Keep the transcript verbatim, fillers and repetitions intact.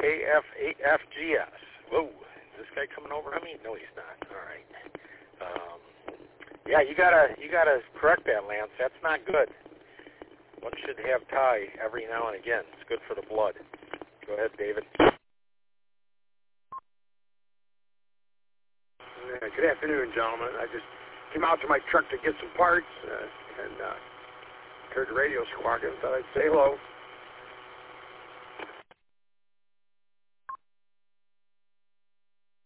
A F F G S. Whoa, is this guy coming over on me? No, he's not. All right. Um, yeah, you gotta you gotta correct that, Lance. That's not good. One should have Thai every now and again. It's good for the blood. Go ahead, David. Uh, good afternoon, gentlemen. I just came out to my truck to get some parts uh, and uh, heard the radio squawking. Thought I'd say hello.